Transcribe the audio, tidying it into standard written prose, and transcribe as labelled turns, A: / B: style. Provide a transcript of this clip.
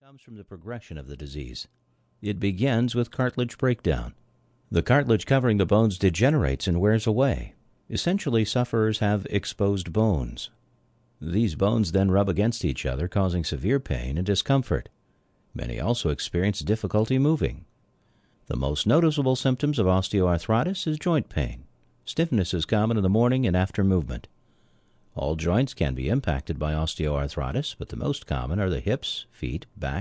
A: comes from the progression of the disease. It begins with cartilage breakdown. The cartilage covering the bones degenerates and wears away. Essentially, sufferers have exposed bones. These bones then rub against each other, causing severe pain and discomfort. Many also experience difficulty moving. The most noticeable symptoms of osteoarthritis is joint pain. Stiffness is common in the morning and after movement. All joints can be impacted by osteoarthritis, but the most common are the hips, feet, back,